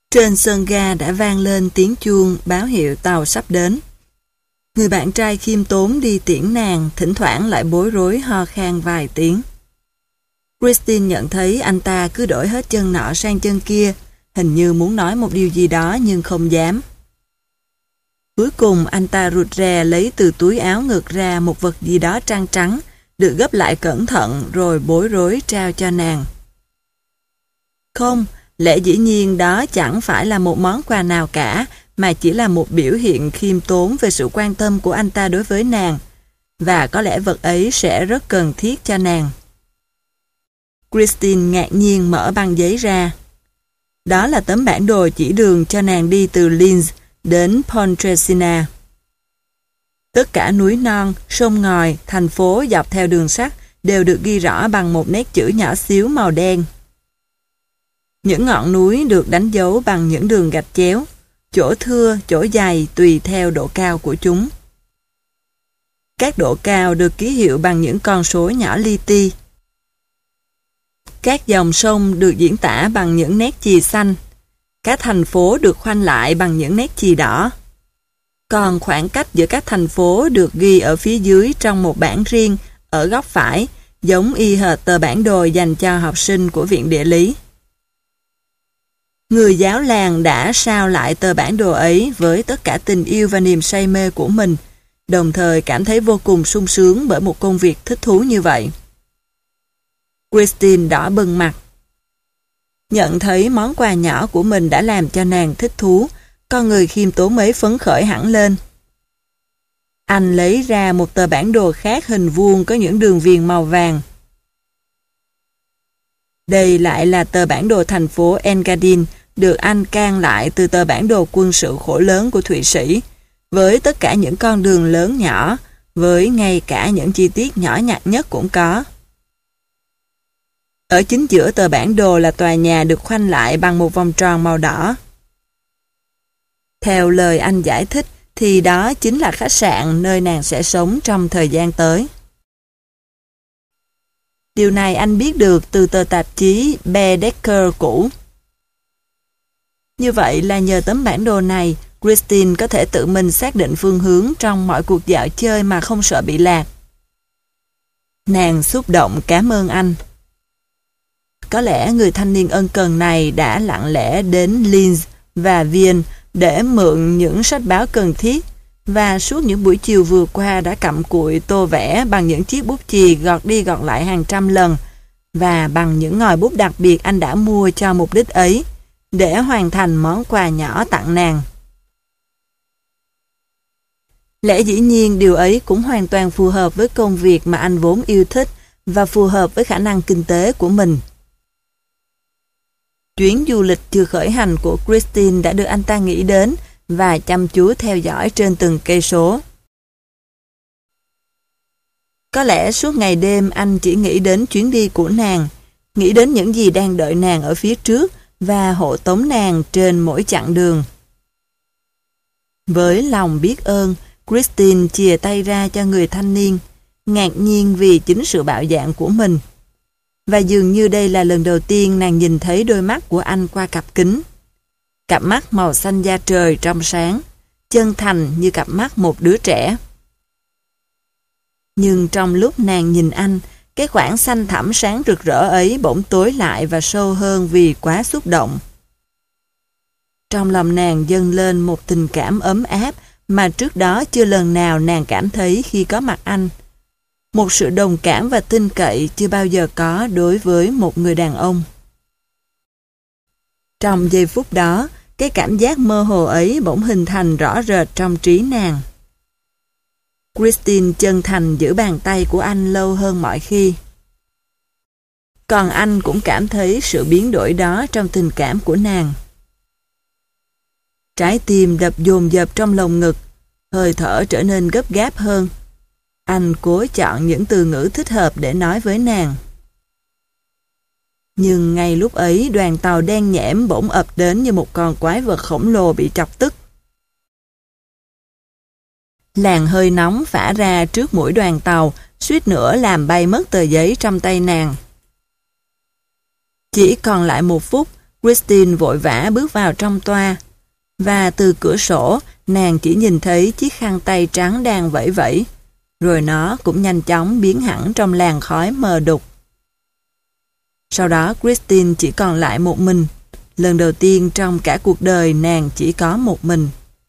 Trên sân ga đã vang lên tiếng chuông báo hiệu tàu sắp đến. Người bạn trai khiêm tốn đi tiễn nàng, thỉnh thoảng lại bối rối ho khan vài tiếng. Christine nhận thấy anh ta cứ đổi hết chân nọ sang chân kia, hình như muốn nói một điều gì đó nhưng không dám. Cuối cùng anh ta rụt rè lấy từ túi áo ngực ra một vật gì đó trắng trắng, được gấp lại cẩn thận rồi bối rối trao cho nàng. Không, lẽ dĩ nhiên đó chẳng phải là một món quà nào cả, mà chỉ là một biểu hiện khiêm tốn về sự quan tâm của anh ta đối với nàng, và có lẽ vật ấy sẽ rất cần thiết cho nàng. Christine ngạc nhiên mở băng giấy ra. Đó là tấm bản đồ chỉ đường cho nàng đi từ Linz đến Pontresina. Tất cả núi non, sông ngòi, thành phố dọc theo đường sắt đều được ghi rõ bằng một nét chữ nhỏ xíu màu đen. Những ngọn núi được đánh dấu bằng những đường gạch chéo, chỗ thưa, chỗ dày tùy theo độ cao của chúng. Các độ cao được ký hiệu bằng những con số nhỏ li ti. Các dòng sông được diễn tả bằng những nét chì xanh. Các thành phố được khoanh lại bằng những nét chì đỏ. Còn khoảng cách giữa các thành phố được ghi ở phía dưới trong một bảng riêng ở góc phải, giống y hệt tờ bản đồ dành cho học sinh của Viện Địa lý. Người giáo làng đã sao lại tờ bản đồ ấy với tất cả tình yêu và niềm say mê của mình, đồng thời cảm thấy vô cùng sung sướng bởi một công việc thích thú như vậy. Christine đỏ bừng mặt. Nhận thấy món quà nhỏ của mình đã làm cho nàng thích thú, con người khiêm tốn ấy phấn khởi hẳn lên. Anh lấy ra một tờ bản đồ khác hình vuông có những đường viền màu vàng. Đây lại là tờ bản đồ thành phố Engadin, được anh can lại từ tờ bản đồ quân sự khổ lớn của Thụy Sĩ, với tất cả những con đường lớn nhỏ, với ngay cả những chi tiết nhỏ nhặt nhất cũng có. Ở chính giữa tờ bản đồ là tòa nhà được khoanh lại bằng một vòng tròn màu đỏ. Theo lời anh giải thích thì đó chính là khách sạn nơi nàng sẽ sống trong thời gian tới. Điều này anh biết được từ tờ tạp chí Baedeker cũ. Như vậy là nhờ tấm bản đồ này, Christine có thể tự mình xác định phương hướng trong mọi cuộc dạo chơi mà không sợ bị lạc. Nàng xúc động cảm ơn anh. Có lẽ người thanh niên ân cần này đã lặng lẽ đến Linz và Viên để mượn những sách báo cần thiết, và suốt những buổi chiều vừa qua đã cặm cụi tô vẽ bằng những chiếc bút chì gọt đi gọt lại hàng trăm lần, và bằng những ngòi bút đặc biệt anh đã mua cho mục đích ấy, để hoàn thành món quà nhỏ tặng nàng. Lẽ dĩ nhiên điều ấy cũng hoàn toàn phù hợp với công việc mà anh vốn yêu thích và phù hợp với khả năng kinh tế của mình. Chuyến du lịch chưa khởi hành của Christine đã được anh ta nghĩ đến và chăm chú theo dõi trên từng cây số. Có lẽ suốt ngày đêm anh chỉ nghĩ đến chuyến đi của nàng, nghĩ đến những gì đang đợi nàng ở phía trước và hộ tống nàng trên mỗi chặng đường. Với lòng biết ơn, Christine chìa tay ra cho người thanh niên, ngạc nhiên vì chính sự bạo dạn của mình. Và dường như đây là lần đầu tiên nàng nhìn thấy đôi mắt của anh qua cặp kính. Cặp mắt màu xanh da trời trong sáng, chân thành như cặp mắt một đứa trẻ. Nhưng trong lúc nàng nhìn anh, cái khoảng xanh thẳm sáng rực rỡ ấy bỗng tối lại và sâu hơn vì quá xúc động. Trong lòng nàng dâng lên một tình cảm ấm áp mà trước đó chưa lần nào nàng cảm thấy khi có mặt anh. Một sự đồng cảm và tin cậy chưa bao giờ có đối với một người đàn ông. Trong giây phút đó, cái cảm giác mơ hồ ấy bỗng hình thành rõ rệt trong trí nàng. Christine chân thành giữ bàn tay của anh lâu hơn mọi khi. Còn anh cũng cảm thấy sự biến đổi đó trong tình cảm của nàng. Trái tim đập dồn dập trong lồng ngực, hơi thở trở nên gấp gáp hơn. Anh cố chọn những từ ngữ thích hợp để nói với nàng. Nhưng ngay lúc ấy đoàn tàu đen nhẽm bỗng ập đến như một con quái vật khổng lồ bị chọc tức. Làn hơi nóng phả ra trước mũi đoàn tàu, suýt nữa làm bay mất tờ giấy trong tay nàng. Chỉ còn lại 1 phút, Christine vội vã bước vào trong toa, và từ cửa sổ nàng chỉ nhìn thấy chiếc khăn tay trắng đang vẫy vẫy, rồi nó cũng nhanh chóng biến hẳn trong làn khói mờ đục. Sau đó Christine chỉ còn lại một mình, lần đầu tiên trong cả cuộc đời nàng chỉ có một mình.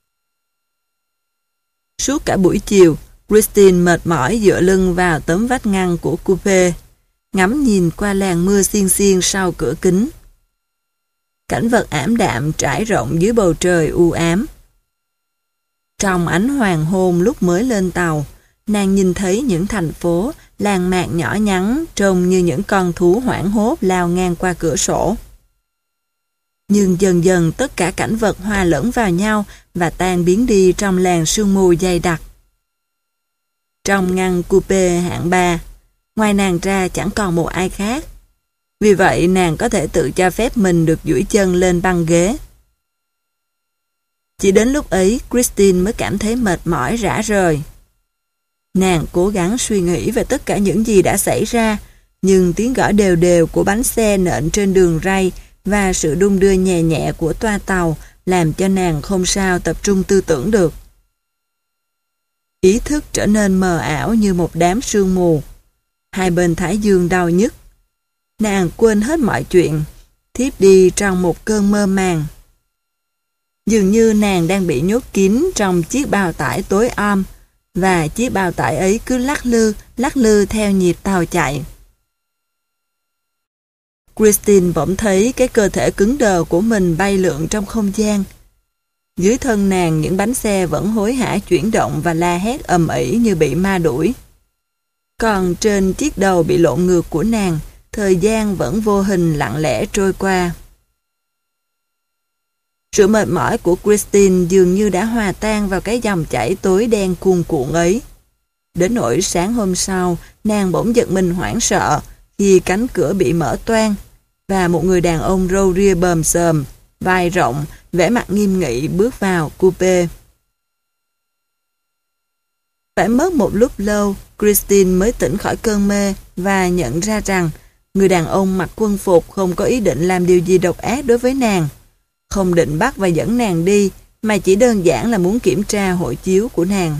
Suốt cả buổi chiều, Christine mệt mỏi dựa lưng vào tấm vách ngăn của coupe, ngắm nhìn qua làn mưa xiên xiên sau cửa kính. Cảnh vật ảm đạm trải rộng dưới bầu trời u ám. Trong ánh hoàng hôn lúc mới lên tàu, nàng nhìn thấy những thành phố, làng mạc nhỏ nhắn trông như những con thú hoảng hốt lao ngang qua cửa sổ. Nhưng dần dần tất cả cảnh vật hòa lẫn vào nhau và tan biến đi trong làn sương mù dày đặc. Trong ngăn coupe hạng 3, ngoài nàng ra chẳng còn một ai khác. Vì vậy nàng có thể tự cho phép mình được duỗi chân lên băng ghế. Chỉ đến lúc ấy Christine mới cảm thấy mệt mỏi rã rời. Nàng cố gắng suy nghĩ về tất cả những gì đã xảy ra, nhưng tiếng gõ đều đều của bánh xe nện trên đường ray và sự đung đưa nhẹ nhẹ của toa tàu làm cho nàng không sao tập trung tư tưởng được. Ý thức trở nên mờ ảo như một đám sương mù. Hai bên thái dương đau nhức. Nàng quên hết mọi chuyện, thiếp đi trong một cơn mơ màng. Dường như nàng đang bị nhốt kín trong chiếc bao tải tối om, và chiếc bao tải ấy cứ lắc lư theo nhịp tàu chạy. Christine bỗng thấy cái cơ thể cứng đờ của mình bay lượn trong không gian. Dưới thân nàng những bánh xe vẫn hối hả chuyển động và la hét ầm ĩ như bị ma đuổi. Còn trên chiếc đầu bị lộn ngược của nàng, thời gian vẫn vô hình lặng lẽ trôi qua. Sự mệt mỏi của Christine dường như đã hòa tan vào cái dòng chảy tối đen cuồn cuộn ấy. Đến nỗi sáng hôm sau, nàng bỗng giật mình hoảng sợ khi cánh cửa bị mở toang và một người đàn ông râu ria bờm xờm, vai rộng, vẻ mặt nghiêm nghị bước vào coupe. Phải mất một lúc lâu, Christine mới tỉnh khỏi cơn mê và nhận ra rằng người đàn ông mặc quân phục không có ý định làm điều gì độc ác đối với nàng, không định bắt và dẫn nàng đi, mà chỉ đơn giản là muốn kiểm tra hộ chiếu của nàng.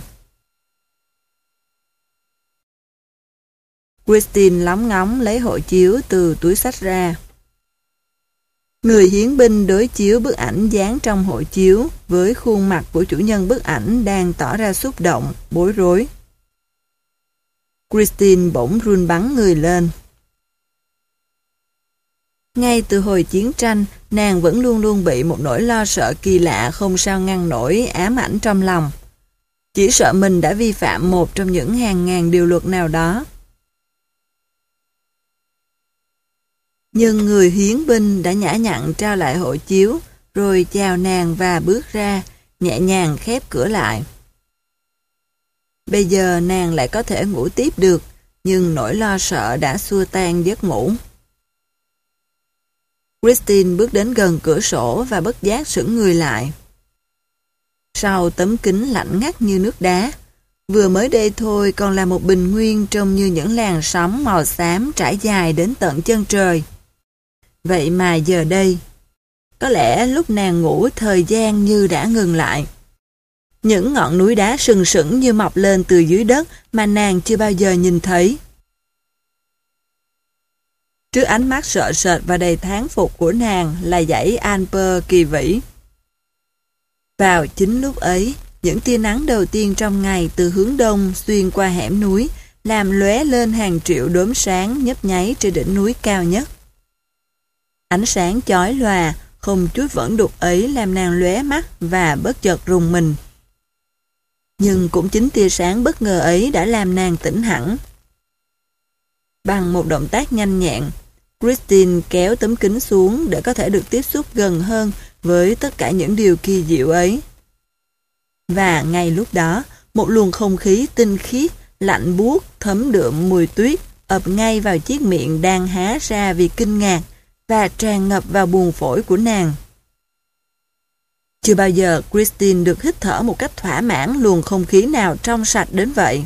Christine lóng ngóng lấy hộ chiếu từ túi xách ra. Người hiến binh đối chiếu bức ảnh dán trong hộ chiếu với khuôn mặt của chủ nhân bức ảnh đang tỏ ra xúc động, bối rối. Christine bỗng run bắn người lên. Ngay từ hồi chiến tranh, nàng vẫn luôn luôn bị một nỗi lo sợ kỳ lạ không sao ngăn nổi ám ảnh trong lòng. Chỉ sợ mình đã vi phạm một trong những hàng ngàn điều luật nào đó. Nhưng người hiến binh đã nhã nhặn trao lại hộ chiếu, rồi chào nàng và bước ra, nhẹ nhàng khép cửa lại. Bây giờ nàng lại có thể ngủ tiếp được, nhưng nỗi lo sợ đã xua tan giấc ngủ. Christine bước đến gần cửa sổ và bất giác sững người lại. Sau tấm kính lạnh ngắt như nước đá, vừa mới đây thôi còn là một bình nguyên trông như những làn sóng màu xám trải dài đến tận chân trời. Vậy mà giờ đây, có lẽ lúc nàng ngủ thời gian như đã ngừng lại. Những ngọn núi đá sừng sững như mọc lên từ dưới đất mà nàng chưa bao giờ nhìn thấy. Trước ánh mắt sợ sệt và đầy thán phục của nàng là dãy Alper kỳ vĩ. Vào chính lúc ấy, những tia nắng đầu tiên trong ngày từ hướng đông xuyên qua hẻm núi làm lóe lên hàng triệu đốm sáng nhấp nháy trên đỉnh núi cao nhất. Ánh sáng chói lòa, không chút vẫn đục ấy làm nàng lóe mắt và bất chợt rùng mình. Nhưng cũng chính tia sáng bất ngờ ấy đã làm nàng tỉnh hẳn. Bằng một động tác nhanh nhẹn, Christine kéo tấm kính xuống để có thể được tiếp xúc gần hơn với tất cả những điều kỳ diệu ấy. Và ngay lúc đó, một luồng không khí tinh khiết, lạnh buốt, thấm đượm mùi tuyết ập ngay vào chiếc miệng đang há ra vì kinh ngạc và tràn ngập vào buồng phổi của nàng. Chưa bao giờ Christine được hít thở một cách thỏa mãn luồng không khí nào trong sạch đến vậy.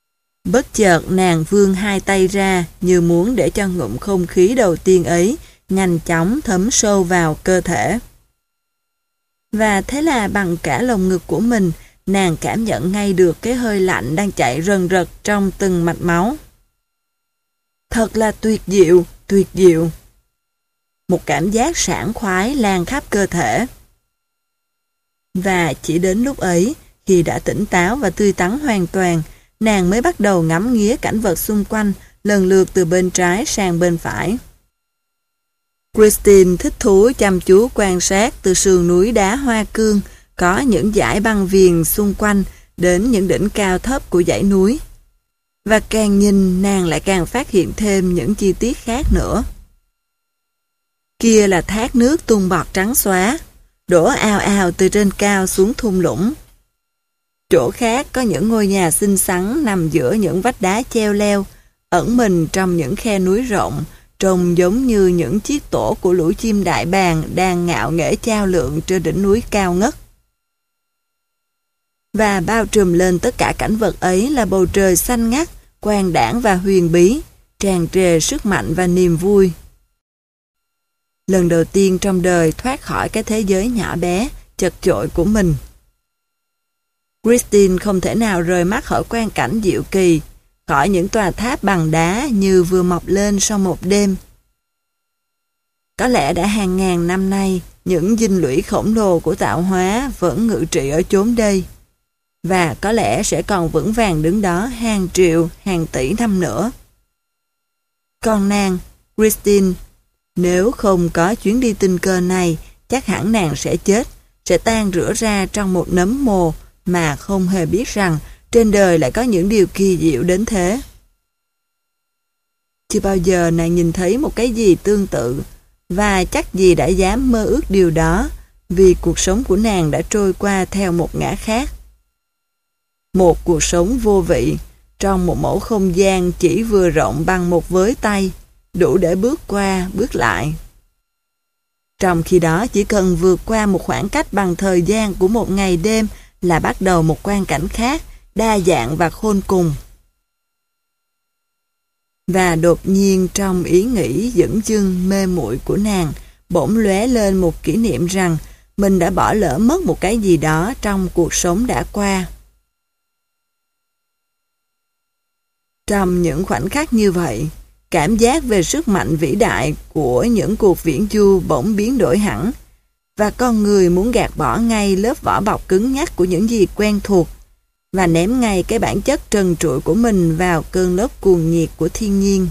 Bất chợt nàng vươn hai tay ra như muốn để cho ngụm không khí đầu tiên ấy nhanh chóng thấm sâu vào cơ thể. Và thế là bằng cả lồng ngực của mình, nàng cảm nhận ngay được cái hơi lạnh đang chạy rần rật trong từng mạch máu. Thật là tuyệt diệu, tuyệt diệu. Một cảm giác sảng khoái lan khắp cơ thể. Và chỉ đến lúc ấy, khi đã tỉnh táo và tươi tắn hoàn toàn, nàng mới bắt đầu ngắm nghía cảnh vật xung quanh, lần lượt từ bên trái sang bên phải. Christine thích thú chăm chú quan sát từ sườn núi đá hoa cương, có những dải băng viền xung quanh, đến những đỉnh cao thấp của dãy núi. Và càng nhìn, nàng lại càng phát hiện thêm những chi tiết khác nữa. Kia là thác nước tung bọt trắng xóa, đổ ào ào từ trên cao xuống thung lũng. Chỗ khác có những ngôi nhà xinh xắn nằm giữa những vách đá cheo leo, ẩn mình trong những khe núi rộng, trông giống như những chiếc tổ của lũ chim đại bàng đang ngạo nghễ chao lượn trên đỉnh núi cao ngất. Và bao trùm lên tất cả cảnh vật ấy là bầu trời xanh ngắt, quang đãng và huyền bí, tràn trề sức mạnh và niềm vui. Lần đầu tiên trong đời thoát khỏi cái thế giới nhỏ bé, chật chội của mình. Christine không thể nào rời mắt khỏi quang cảnh diệu kỳ, khỏi những tòa tháp bằng đá như vừa mọc lên sau một đêm. Có lẽ đã hàng ngàn năm nay, những dinh lũy khổng lồ của tạo hóa vẫn ngự trị ở chốn đây. Và có lẽ sẽ còn vững vàng đứng đó hàng triệu, hàng tỷ năm nữa. Còn nàng, Christine, nếu không có chuyến đi tình cờ này, chắc hẳn nàng sẽ chết, sẽ tan rã ra trong một nấm mồ mà không hề biết rằng trên đời lại có những điều kỳ diệu đến thế. Chưa bao giờ nàng nhìn thấy một cái gì tương tự, và chắc gì đã dám mơ ước điều đó, vì cuộc sống của nàng đã trôi qua theo một ngã khác. Một cuộc sống vô vị, trong một mẫu không gian chỉ vừa rộng bằng một với tay, đủ để bước qua, bước lại. Trong khi đó chỉ cần vượt qua một khoảng cách bằng thời gian của một ngày đêm là bắt đầu một quang cảnh khác, đa dạng và khôn cùng. Và đột nhiên trong ý nghĩ dửng dưng mê muội của nàng, bỗng lóe lên một kỷ niệm rằng mình đã bỏ lỡ mất một cái gì đó trong cuộc sống đã qua. Trong những khoảnh khắc như vậy, cảm giác về sức mạnh vĩ đại của những cuộc viễn du bỗng biến đổi hẳn, và con người muốn gạt bỏ ngay lớp vỏ bọc cứng nhắc của những gì quen thuộc, và ném ngay cái bản chất trần trụi của mình vào cơn lốc cuồng nhiệt của thiên nhiên.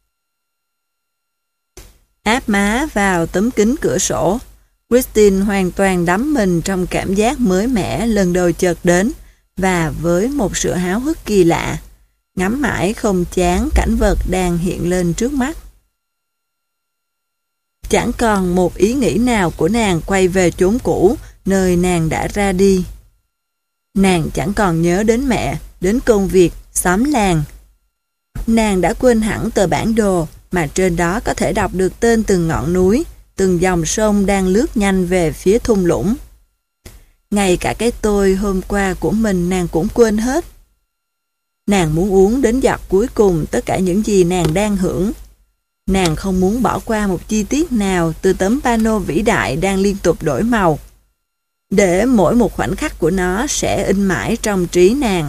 Áp má vào tấm kính cửa sổ, Christine hoàn toàn đắm mình trong cảm giác mới mẻ lần đầu chợt đến, và với một sự háo hức kỳ lạ, ngắm mãi không chán cảnh vật đang hiện lên trước mắt. Chẳng còn một ý nghĩ nào của nàng quay về chốn cũ, nơi nàng đã ra đi. Nàng chẳng còn nhớ đến mẹ, đến công việc, xóm làng. Nàng đã quên hẳn tờ bản đồ mà trên đó có thể đọc được tên từng ngọn núi, từng dòng sông đang lướt nhanh về phía thung lũng. Ngay cả cái tôi hôm qua của mình nàng cũng quên hết. Nàng muốn uống đến giọt cuối cùng tất cả những gì nàng đang hưởng. Nàng không muốn bỏ qua một chi tiết nào từ tấm pano vĩ đại đang liên tục đổi màu, để mỗi một khoảnh khắc của nó sẽ in mãi trong trí nàng.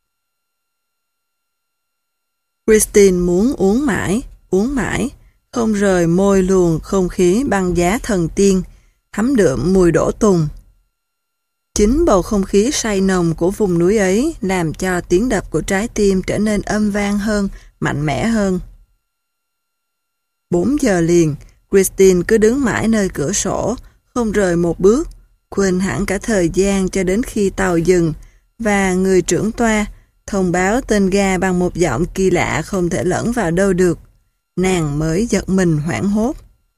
Christine muốn uống mãi, không rời môi luồng không khí băng giá thần tiên, thấm đượm mùi đổ tùng. Chính bầu không khí say nồng của vùng núi ấy làm cho tiếng đập của trái tim trở nên âm vang hơn, mạnh mẽ hơn. 4 giờ liền, Christine cứ đứng mãi nơi cửa sổ, không rời một bước, quên hẳn cả thời gian cho đến khi tàu dừng, và người trưởng toa thông báo tên ga bằng một giọng kỳ lạ không thể lẫn vào đâu được. Nàng mới giật mình hoảng hốt.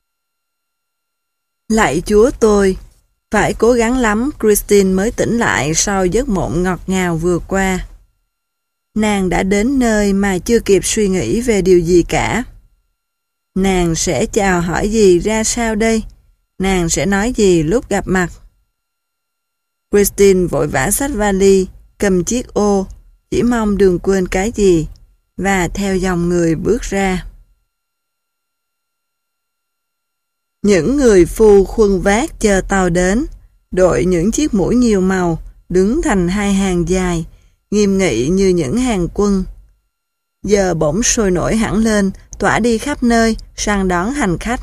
Lạy Chúa tôi! Phải cố gắng lắm Christine mới tỉnh lại sau giấc mộng ngọt ngào vừa qua. Nàng đã đến nơi mà chưa kịp suy nghĩ về điều gì cả. Nàng sẽ chào hỏi gì ra sao đây? Nàng sẽ nói gì lúc gặp mặt? Christine vội vã xách vali, cầm chiếc ô, chỉ mong đừng quên cái gì, và theo dòng người bước ra. Những người phu khuân vác chờ tàu đến, đội những chiếc mũ nhiều màu, đứng thành hai hàng dài, nghiêm nghị như những hàng quân. Giờ bỗng sôi nổi hẳn lên, tỏa đi khắp nơi, săn đón hành khách.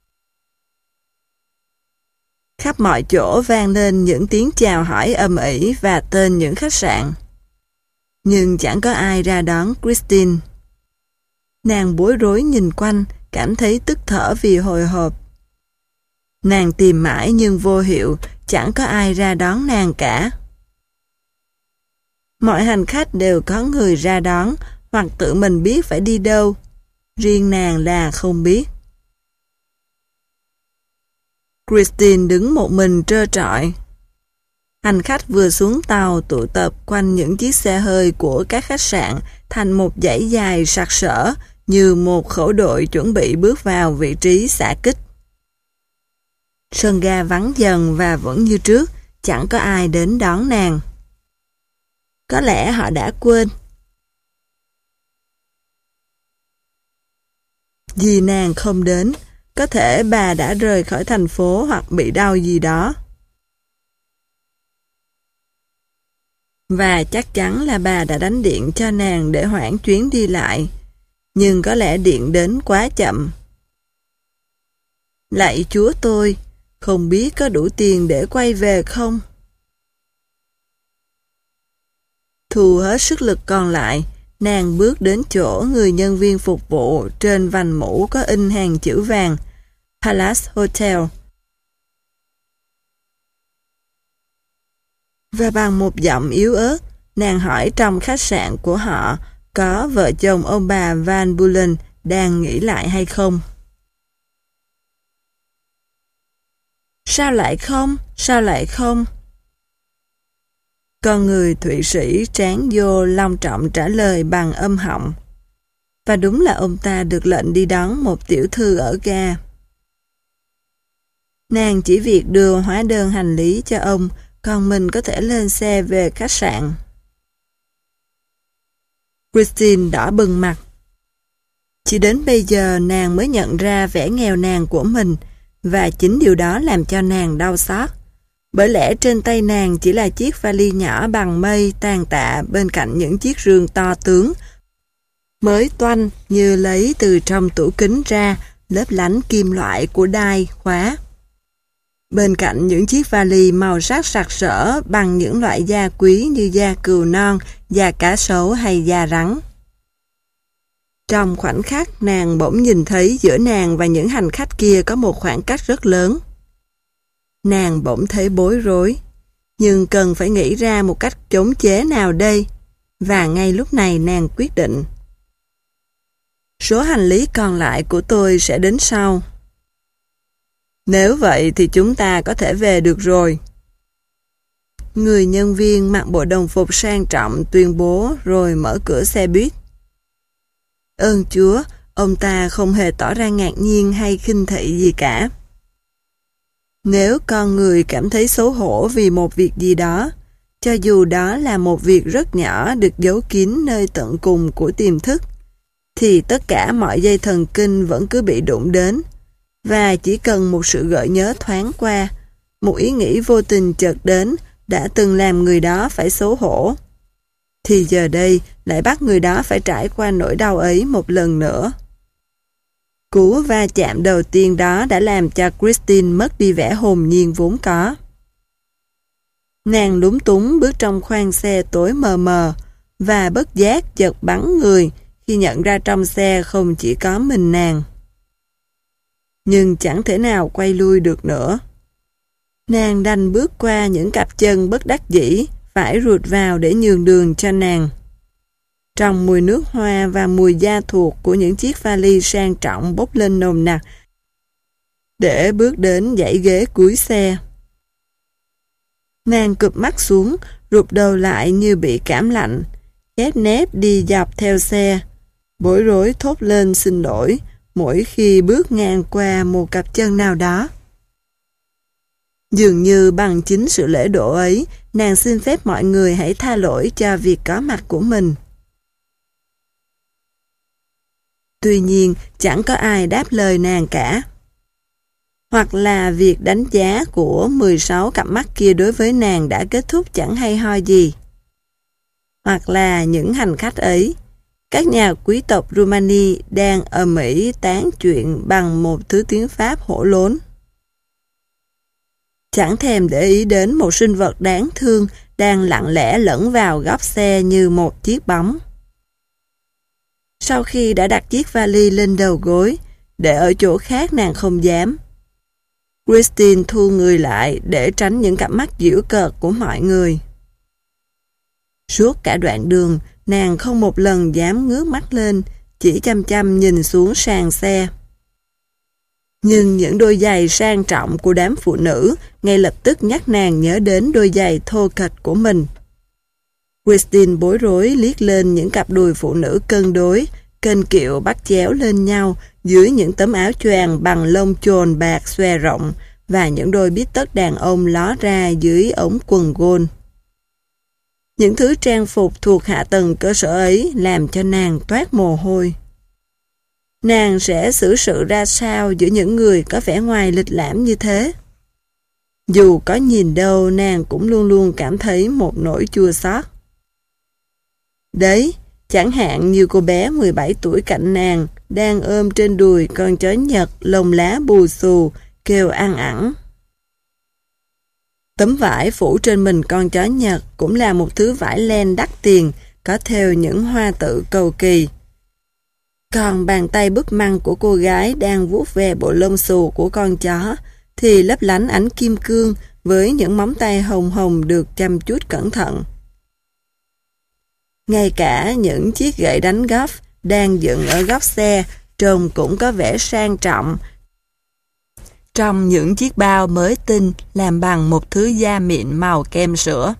Khắp mọi chỗ vang lên những tiếng chào hỏi ầm ĩ và tên những khách sạn. Nhưng chẳng có ai ra đón Christine. Nàng bối rối nhìn quanh, cảm thấy tức thở vì hồi hộp. Nàng tìm mãi nhưng vô hiệu, chẳng có ai ra đón nàng cả. Mọi hành khách đều có người ra đón, hoặc tự mình biết phải đi đâu. Riêng nàng là không biết. Christine đứng một mình trơ trọi. Hành khách vừa xuống tàu tụ tập quanh những chiếc xe hơi của các khách sạn thành một dãy dài sặc sỡ như một khẩu đội chuẩn bị bước vào vị trí xạ kích. Sân ga vắng dần và vẫn như trước, chẳng có ai đến đón nàng. Có lẽ họ đã quên. Vì nàng không đến, có thể bà đã rời khỏi thành phố hoặc bị đau gì đó. Và chắc chắn là bà đã đánh điện cho nàng để hoãn chuyến đi lại. Nhưng có lẽ điện đến quá chậm. Lạy Chúa tôi, không biết có đủ tiền để quay về không? Thu hết sức lực còn lại, nàng bước đến chỗ người nhân viên phục vụ, trên vành mũ có in hàng chữ vàng Palace Hotel. Và bằng một giọng yếu ớt, nàng hỏi trong khách sạn của họ có vợ chồng ông bà Van Bulen đang nghỉ lại hay không. Sao lại không? Sao lại không? Con người Thụy Sĩ trán vô long trọng trả lời bằng âm họng. Và đúng là ông ta được lệnh đi đón một tiểu thư ở ga. Nàng chỉ việc đưa hóa đơn hành lý cho ông, còn mình có thể lên xe về khách sạn. Christine đỏ bừng mặt. Chỉ đến bây giờ nàng mới nhận ra vẻ nghèo nàn của mình, và chính điều đó làm cho nàng đau xót. Bởi lẽ trên tay nàng chỉ là chiếc vali nhỏ bằng mây tàn tạ bên cạnh những chiếc rương to tướng, mới toanh như lấy từ trong tủ kính ra, lấp lánh kim loại của đai khóa. Bên cạnh những chiếc vali màu sắc sặc sỡ bằng những loại da quý như da cừu non, da cá sấu hay da rắn. Trong khoảnh khắc nàng bỗng nhìn thấy giữa nàng và những hành khách kia có một khoảng cách rất lớn. Nàng bỗng thấy bối rối, nhưng cần phải nghĩ ra một cách chống chế nào đây, và ngay lúc này nàng quyết định. Số hành lý còn lại của tôi sẽ đến sau. Nếu vậy thì chúng ta có thể về được rồi. Người nhân viên mặc bộ đồng phục sang trọng tuyên bố rồi mở cửa xe buýt. Ơn Chúa, ông ta không hề tỏ ra ngạc nhiên hay khinh thị gì cả. Nếu con người cảm thấy xấu hổ vì một việc gì đó, cho dù đó là một việc rất nhỏ được giấu kín nơi tận cùng của tiềm thức, thì tất cả mọi dây thần kinh vẫn cứ bị đụng đến, và chỉ cần một sự gợi nhớ thoáng qua, một ý nghĩ vô tình chợt đến đã từng làm người đó phải xấu hổ, thì giờ đây lại bắt người đó phải trải qua nỗi đau ấy một lần nữa. Cú va chạm đầu tiên đó đã làm cho Christine mất đi vẻ hồn nhiên vốn có. Nàng lúng túng bước trong khoang xe tối mờ mờ và bất giác chợt bắn người khi nhận ra trong xe không chỉ có mình nàng. Nhưng chẳng thể nào quay lui được nữa. Nàng đành bước qua những cặp chân bất đắc dĩ phải rụt vào để nhường đường cho nàng. Trong mùi nước hoa và mùi da thuộc của những chiếc vali sang trọng bốc lên nồng nặc để bước đến dãy ghế cuối xe. Nàng cụp mắt xuống, rụt đầu lại như bị cảm lạnh, khép nép đi dọc theo xe, bối rối thốt lên xin lỗi mỗi khi bước ngang qua một cặp chân nào đó. Dường như bằng chính sự lễ độ ấy, nàng xin phép mọi người hãy tha lỗi cho việc có mặt của mình. Tuy nhiên, chẳng có ai đáp lời nàng cả. hoặc là việc đánh giá của 16 cặp mắt kia đối với nàng đã kết thúc chẳng hay ho gì. Hoặc là những hành khách ấy, các nhà quý tộc Rumani đang ầm ĩ tán chuyện bằng một thứ tiếng Pháp hỗn lốn. Chẳng thèm để ý đến một sinh vật đáng thương đang lặng lẽ lẫn vào góc xe như một chiếc bóng. Sau khi đã đặt chiếc vali lên đầu gối, để ở chỗ khác nàng không dám. Christine thu người lại để tránh những cặp mắt giễu cợt của mọi người. Suốt cả đoạn đường, nàng không một lần dám ngước mắt lên, chỉ chăm chăm nhìn xuống sàn xe. Nhưng những đôi giày sang trọng của đám phụ nữ ngay lập tức nhắc nàng nhớ đến đôi giày thô kệch của mình. Christine bối rối liếc lên những cặp đùi phụ nữ cân đối, kênh kiệu bắt chéo lên nhau dưới những tấm áo choàng bằng lông chồn bạc xòe rộng và những đôi bít tất đàn ông ló ra dưới ống quần gôn. Những thứ trang phục thuộc hạ tầng cơ sở ấy làm cho nàng toát mồ hôi. Nàng sẽ xử sự ra sao giữa những người có vẻ ngoài lịch lãm như thế? Dù có nhìn đâu, nàng cũng luôn luôn cảm thấy một nỗi chua xót. Đấy, chẳng hạn như cô bé 17 tuổi cạnh nàng đang ôm trên đùi con chó Nhật lông lá bù xù, kêu ăn ẳng. Tấm vải phủ trên mình con chó Nhật cũng là một thứ vải len đắt tiền, có thêu những hoa tự cầu kỳ. Còn bàn tay búp măng của cô gái đang vuốt ve bộ lông xù của con chó thì lấp lánh ánh kim cương với những móng tay hồng hồng được chăm chút cẩn thận. Ngay cả những chiếc gậy đánh golf đang dựng ở góc xe trông cũng có vẻ sang trọng trong những chiếc bao mới tinh làm bằng một thứ da mịn màu kem sữa.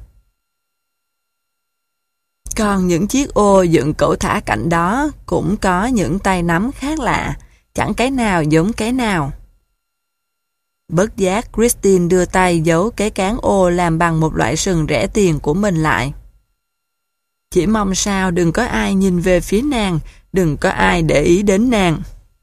Còn những chiếc ô dựng cẩu thả cạnh đó cũng có những tay nắm khác lạ, chẳng cái nào giống cái nào. Bất giác Christine đưa tay giấu cái cán ô làm bằng một loại sừng rẻ tiền của mình lại. Chỉ mong sao đừng có ai nhìn về phía nàng, đừng có ai để ý đến nàng.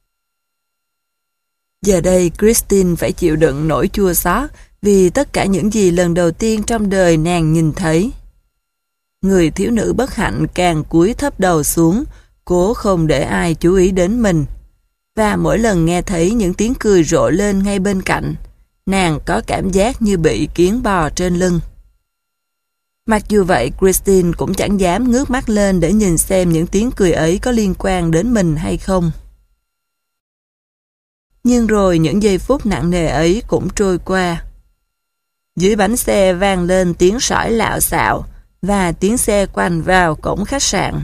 Giờ đây Christine phải chịu đựng nỗi chua xót vì tất cả những gì lần đầu tiên trong đời nàng nhìn thấy. Người thiếu nữ bất hạnh càng cúi thấp đầu xuống, cố không để ai chú ý đến mình. Và mỗi lần nghe thấy những tiếng cười rộ lên ngay bên cạnh, nàng có cảm giác như bị kiến bò trên lưng. Mặc dù vậy, Christine cũng chẳng dám ngước mắt lên để nhìn xem những tiếng cười ấy có liên quan đến mình hay không. Nhưng rồi những giây phút nặng nề ấy cũng trôi qua. Dưới bánh xe vang lên tiếng sỏi lạo xạo và tiếng xe quanh vào cổng khách sạn.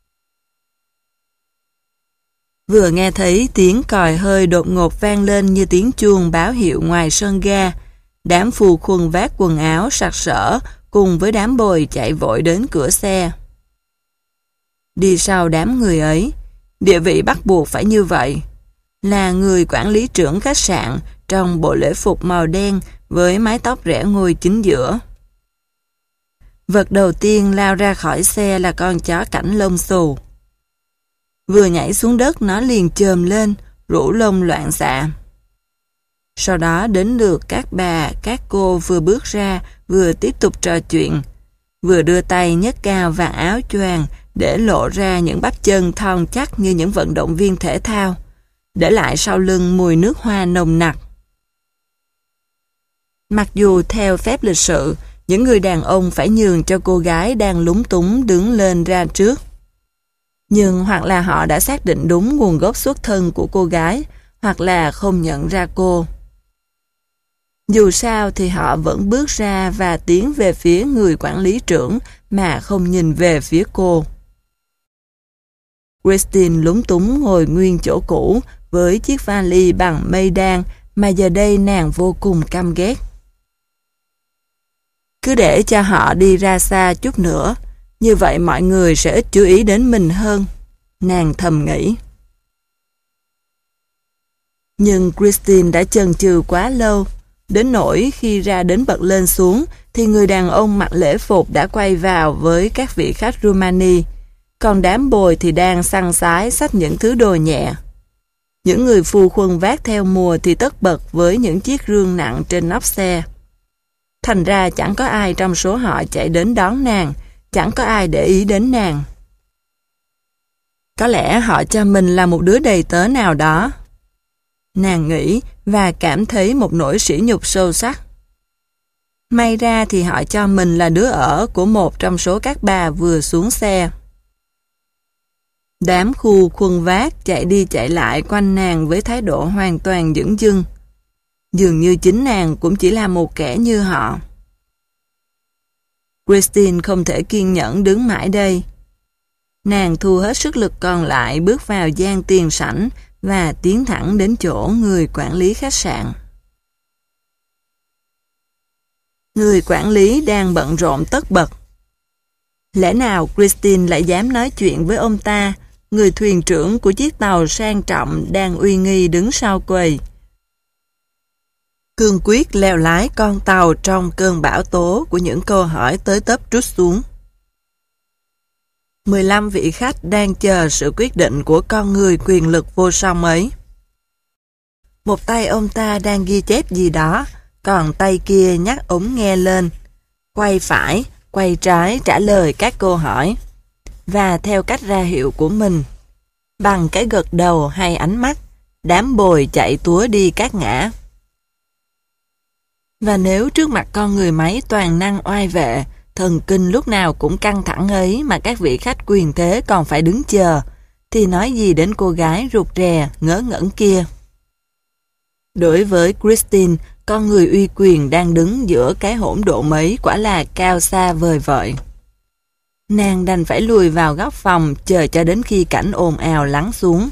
Vừa nghe thấy tiếng còi hơi đột ngột vang lên như tiếng chuông báo hiệu ngoài sân ga, đám phù khuân vác quần áo sặc sỡ cùng với đám bồi chạy vội đến cửa xe. Đi sau đám người ấy, địa vị bắt buộc phải như vậy, là người quản lý trưởng khách sạn trong bộ lễ phục màu đen với mái tóc rẽ ngôi chính giữa. Vật đầu tiên lao ra khỏi xe là con chó cảnh lông xù. Vừa nhảy xuống đất nó liền chồm lên, rũ lông loạn xạ. Sau đó đến lượt các bà, các cô vừa bước ra, vừa tiếp tục trò chuyện, vừa đưa tay nhấc cao vạt áo choàng để lộ ra những bắp chân thon chắc như những vận động viên thể thao, để lại sau lưng mùi nước hoa nồng nặc. Mặc dù theo phép lịch sự, những người đàn ông phải nhường cho cô gái đang lúng túng đứng lên ra trước. Nhưng hoặc là họ đã xác định đúng nguồn gốc xuất thân của cô gái, hoặc là không nhận ra cô. Dù sao thì họ vẫn bước ra và tiến về phía người quản lý trưởng mà không nhìn về phía cô. Christine lúng túng ngồi nguyên chỗ cũ với chiếc vali bằng mây đan mà giờ đây nàng vô cùng căm ghét. Cứ để cho họ đi ra xa chút nữa, như vậy mọi người sẽ ít chú ý đến mình hơn, nàng thầm nghĩ. Nhưng Christine đã chần chừ quá lâu, đến nỗi khi ra đến bậc lên xuống thì người đàn ông mặc lễ phục đã quay vào với các vị khách Rumani, còn đám bồi thì đang săn sái xách những thứ đồ nhẹ. Những người phu khuân vác theo mùa thì tất bật với những chiếc rương nặng trên nóc xe. Thành ra chẳng có ai trong số họ chạy đến đón nàng, chẳng có ai để ý đến nàng. Có lẽ họ cho mình là một đứa đầy tớ nào đó. Nàng nghĩ và cảm thấy một nỗi sỉ nhục sâu sắc. May ra thì họ cho mình là đứa ở của một trong số các bà vừa xuống xe. Đám khu khuân vác chạy đi chạy lại quanh nàng với thái độ hoàn toàn dửng dưng. Dường như chính nàng cũng chỉ là một kẻ như họ. Christine không thể kiên nhẫn đứng mãi đây. Nàng thu hết sức lực còn lại bước vào gian tiền sảnh và tiến thẳng đến chỗ người quản lý khách sạn. Người quản lý đang bận rộn tất bật. Lẽ nào Christine lại dám nói chuyện với ông ta, người thuyền trưởng của chiếc tàu sang trọng đang uy nghi đứng sau quầy? Cương quyết leo lái con tàu trong cơn bão tố của những câu hỏi tới tấp trút xuống. 15 vị khách đang chờ sự quyết định của con người quyền lực vô song ấy. Một tay ông ta đang ghi chép gì đó, còn tay kia nhắc ống nghe lên, quay phải, quay trái trả lời các câu hỏi, và theo cách ra hiệu của mình. Bằng cái gật đầu hay ánh mắt, đám bồi chạy túa đi các ngã. Và nếu trước mặt con người máy toàn năng oai vệ, thần kinh lúc nào cũng căng thẳng ấy mà các vị khách quyền thế còn phải đứng chờ, thì nói gì đến cô gái rụt rè, ngớ ngẩn kia. Đối với Christine, con người uy quyền đang đứng giữa cái hỗn độn ấy quả là cao xa vời vợi. Nàng đành phải lùi vào góc phòng chờ cho đến khi cảnh ồn ào lắng xuống.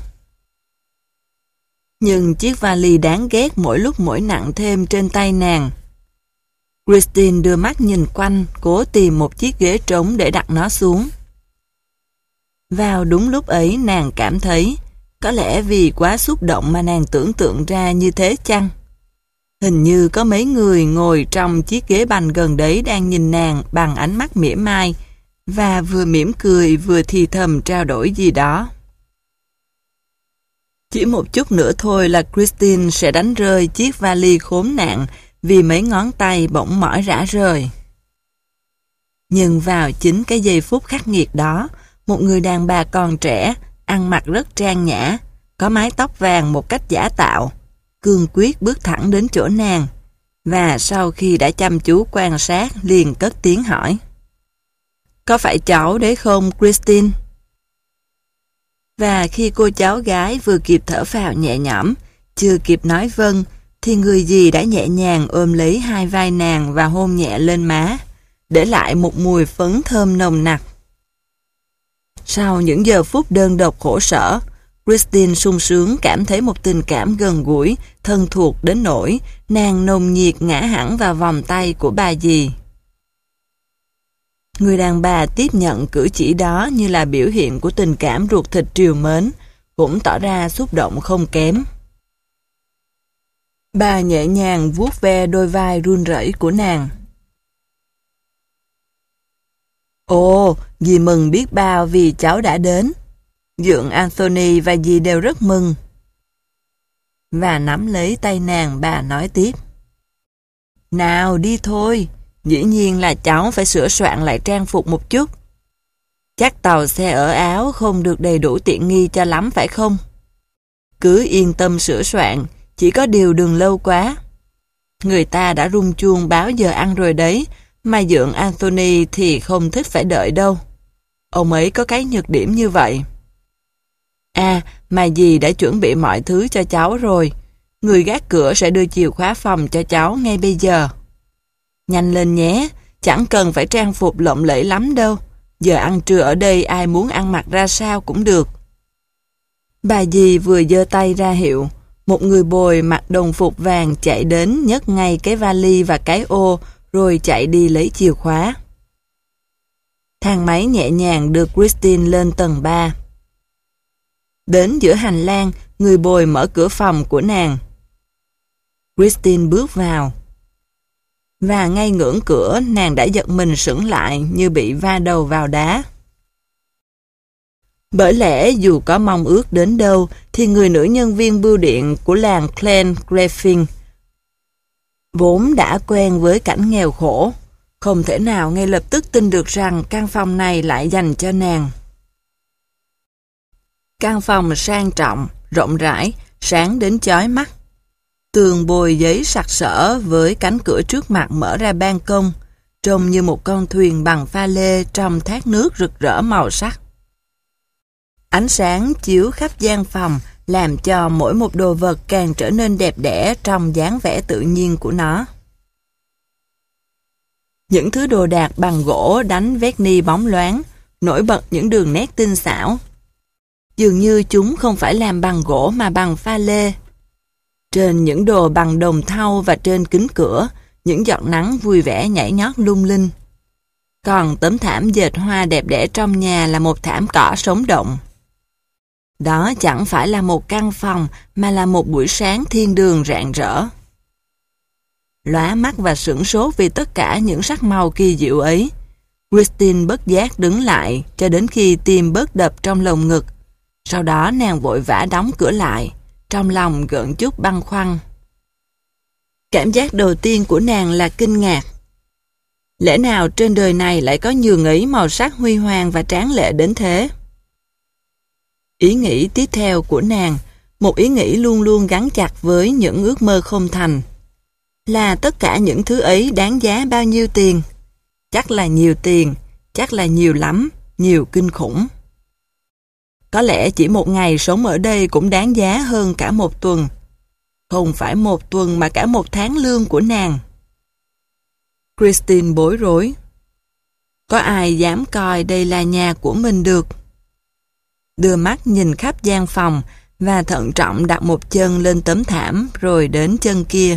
Nhưng chiếc vali đáng ghét mỗi lúc mỗi nặng thêm trên tay nàng. Christine đưa mắt nhìn quanh, cố tìm một chiếc ghế trống để đặt nó xuống. Vào đúng lúc ấy nàng cảm thấy, có lẽ vì quá xúc động mà nàng tưởng tượng ra như thế chăng? Hình như có mấy người ngồi trong chiếc ghế bành gần đấy đang nhìn nàng bằng ánh mắt mỉa mai, và vừa mỉm cười vừa thì thầm trao đổi gì đó. Chỉ một chút nữa thôi là Christine sẽ đánh rơi chiếc vali khốn nạn vì mấy ngón tay bỗng mỏi rã rời. Nhưng vào chính cái giây phút khắc nghiệt đó, một người đàn bà còn trẻ, ăn mặc rất trang nhã, có mái tóc vàng một cách giả tạo, cương quyết bước thẳng đến chỗ nàng, và sau khi đã chăm chú quan sát liền cất tiếng hỏi. Có phải cháu đấy không, Christine? Và khi cô cháu gái vừa kịp thở phào nhẹ nhõm, chưa kịp nói vâng, thì người dì đã nhẹ nhàng ôm lấy hai vai nàng và hôn nhẹ lên má, để lại một mùi phấn thơm nồng nặc. Sau những giờ phút đơn độc khổ sở, Christine sung sướng cảm thấy một tình cảm gần gũi, thân thuộc đến nỗi nàng nồng nhiệt ngã hẳn vào vòng tay của bà dì. Người đàn bà tiếp nhận cử chỉ đó như là biểu hiện của tình cảm ruột thịt trìu mến, cũng tỏ ra xúc động không kém. Bà nhẹ nhàng vuốt ve đôi vai run rẩy của nàng. Ồ, dì mừng biết bao vì cháu đã đến. Dượng Anthony và dì đều rất mừng. Và nắm lấy tay nàng, bà nói tiếp. Nào đi thôi, dĩ nhiên là cháu phải sửa soạn lại trang phục một chút. Chắc tàu xe ở Áo không được đầy đủ tiện nghi cho lắm phải không? Cứ yên tâm sửa soạn, chỉ có điều đừng lâu quá. Người ta đã rung chuông báo giờ ăn rồi đấy, mà dượng Anthony thì không thích phải đợi đâu. Ông ấy có cái nhược điểm như vậy. À, mà dì đã chuẩn bị mọi thứ cho cháu rồi. Người gác cửa sẽ đưa chìa khóa phòng cho cháu ngay bây giờ. Nhanh lên nhé, chẳng cần phải trang phục lộng lẫy lắm đâu. Giờ ăn trưa ở đây ai muốn ăn mặc ra sao cũng được. Bà dì vừa giơ tay ra hiệu, một người bồi mặc đồng phục vàng chạy đến nhấc ngay cái vali và cái ô rồi chạy đi lấy chìa khóa. Thang máy nhẹ nhàng đưa Christine lên tầng 3. Đến giữa hành lang, người bồi mở cửa phòng của nàng. Christine bước vào. Và ngay ngưỡng cửa, nàng đã giật mình sững lại như bị va đầu vào đá. Bởi lẽ dù có mong ước đến đâu, thì người nữ nhân viên bưu điện của làng Glen Greffin vốn đã quen với cảnh nghèo khổ, không thể nào ngay lập tức tin được rằng căn phòng này lại dành cho nàng. Căn phòng sang trọng, rộng rãi, sáng đến chói mắt. Tường bồi giấy sặc sỡ với cánh cửa trước mặt mở ra ban công, trông như một con thuyền bằng pha lê trong thác nước rực rỡ màu sắc. Ánh sáng chiếu khắp gian phòng làm cho mỗi một đồ vật càng trở nên đẹp đẽ trong dáng vẻ tự nhiên của nó. Những thứ đồ đạc bằng gỗ đánh vét ni bóng loáng, nổi bật những đường nét tinh xảo. Dường như chúng không phải làm bằng gỗ mà bằng pha lê. Trên những đồ bằng đồng thau và trên kính cửa, những giọt nắng vui vẻ nhảy nhót lung linh. Còn tấm thảm dệt hoa đẹp đẽ trong nhà là một thảm cỏ sống động. Đó chẳng phải là một căn phòng mà là một buổi sáng thiên đường rạng rỡ. Lóa mắt và sửng sốt vì tất cả những sắc màu kỳ diệu ấy, Christine bất giác đứng lại cho đến khi tim bớt đập trong lồng ngực. Sau đó nàng vội vã đóng cửa lại, trong lòng gợn chút băn khoăn. Cảm giác đầu tiên của nàng là kinh ngạc. Lẽ nào trên đời này lại có nhường ấy màu sắc huy hoàng và tráng lệ đến thế? Ý nghĩ tiếp theo của nàng, một ý nghĩ luôn luôn gắn chặt với những ước mơ không thành, là tất cả những thứ ấy đáng giá bao nhiêu tiền? Chắc là nhiều tiền, chắc là nhiều lắm, nhiều kinh khủng. Có lẽ chỉ một ngày sống ở đây cũng đáng giá hơn cả một tuần. Không phải một tuần mà cả một tháng lương của nàng. Christine bối rối. Có ai dám coi đây là nhà của mình được? Đưa mắt nhìn khắp gian phòng và thận trọng đặt một chân lên tấm thảm rồi đến chân kia.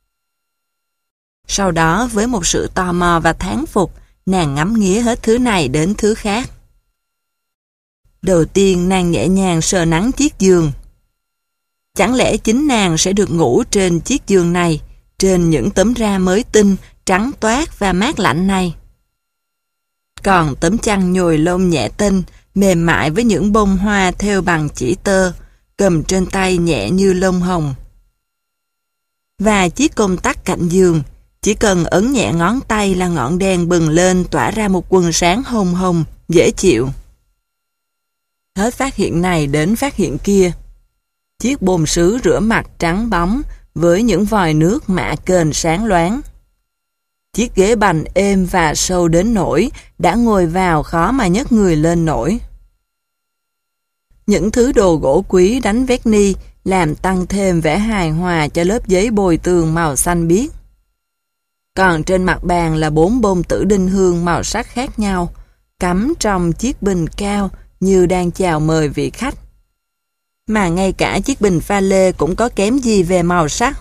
Sau đó với một sự tò mò và thán phục, nàng ngắm nghía hết thứ này đến thứ khác. Đầu tiên nàng nhẹ nhàng sờ nắn chiếc giường. Chẳng lẽ chính nàng sẽ được ngủ trên chiếc giường này, trên những tấm ra mới tinh, trắng toát và mát lạnh này? Còn tấm chăn nhồi lông nhẹ tinh, mềm mại với những bông hoa thêu bằng chỉ tơ, cầm trên tay nhẹ như lông hồng. Và chiếc công tắc cạnh giường, chỉ cần ấn nhẹ ngón tay là ngọn đèn bừng lên tỏa ra một quầng sáng hồng hồng, dễ chịu. Hết phát hiện này đến phát hiện kia. Chiếc bồn sứ rửa mặt trắng bóng với những vòi nước mạ kền sáng loáng. Chiếc ghế bành êm và sâu đến nỗi đã ngồi vào khó mà nhấc người lên nổi. Những thứ đồ gỗ quý đánh vét ni làm tăng thêm vẻ hài hòa cho lớp giấy bồi tường màu xanh biếc. Còn trên mặt bàn là 4 bông tử đinh hương màu sắc khác nhau, cắm trong chiếc bình cao như đang chào mời vị khách. Mà ngay cả chiếc bình pha lê cũng có kém gì về màu sắc.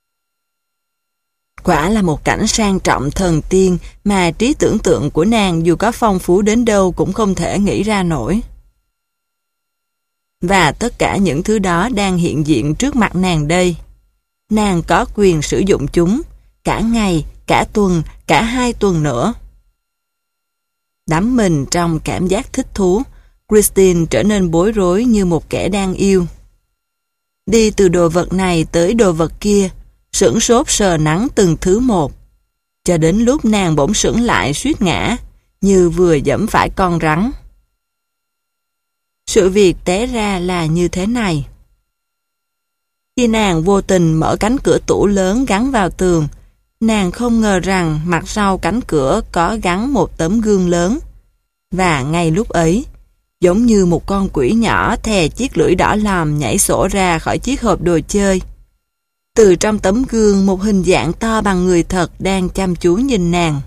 Quả là một cảnh sang trọng thần tiên mà trí tưởng tượng của nàng dù có phong phú đến đâu cũng không thể nghĩ ra nổi. Và tất cả những thứ đó đang hiện diện trước mặt nàng đây. Nàng có quyền sử dụng chúng, cả ngày, cả tuần, cả 2 tuần nữa. Đắm mình trong cảm giác thích thú, Christine trở nên bối rối như một kẻ đang yêu. Đi từ đồ vật này tới đồ vật kia, sửng sốt sờ nắn từng thứ một, cho đến lúc nàng bỗng sững lại suýt ngã, như vừa giẫm phải con rắn. Sự việc té ra là như thế này. Khi nàng vô tình mở cánh cửa tủ lớn gắn vào tường, nàng không ngờ rằng mặt sau cánh cửa có gắn một tấm gương lớn. Và ngay lúc ấy, giống như một con quỷ nhỏ thè chiếc lưỡi đỏ lòm nhảy sổ ra khỏi chiếc hộp đồ chơi. Từ trong tấm gương một hình dạng to bằng người thật đang chăm chú nhìn nàng.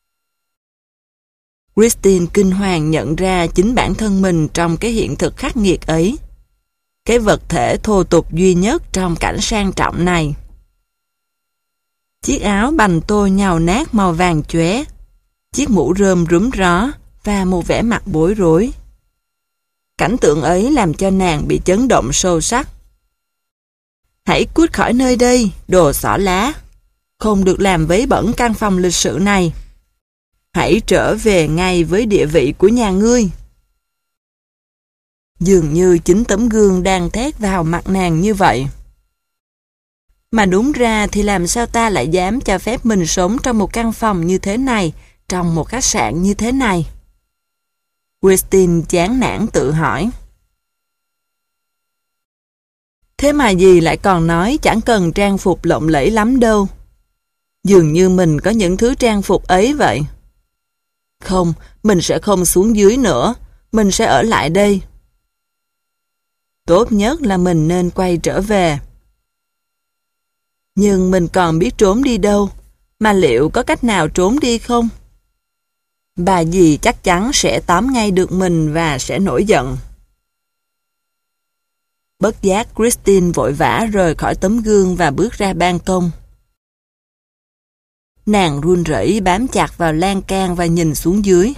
Christine kinh hoàng nhận ra chính bản thân mình trong cái hiện thực khắc nghiệt ấy. Cái vật thể thô tục duy nhất trong cảnh sang trọng này. Chiếc áo bành tô nhàu nát màu vàng chóe, chiếc mũ rơm rúm ró và một vẻ mặt bối rối. Cảnh tượng ấy làm cho nàng bị chấn động sâu sắc. Hãy cút khỏi nơi đây, đồ xỏ lá. Không được làm vấy bẩn căn phòng lịch sự này. Hãy trở về ngay với địa vị của nhà ngươi. Dường như chính tấm gương đang thét vào mặt nàng như vậy. Mà đúng ra thì làm sao ta lại dám cho phép mình sống trong một căn phòng như thế này, trong một khách sạn như thế này? Christine chán nản tự hỏi. Thế mà dì lại còn nói chẳng cần trang phục lộng lẫy lắm đâu. Dường như mình có những thứ trang phục ấy vậy. Không, mình sẽ không xuống dưới nữa, mình sẽ ở lại đây. Tốt nhất là mình nên quay trở về. Nhưng mình còn biết trốn đi đâu, mà liệu có cách nào trốn đi không? Bà dì chắc chắn sẽ tóm ngay được mình và sẽ nổi giận. Bất giác Christine vội vã rời khỏi tấm gương và bước ra ban công. Nàng run rẩy bám chặt vào lan can và nhìn xuống dưới.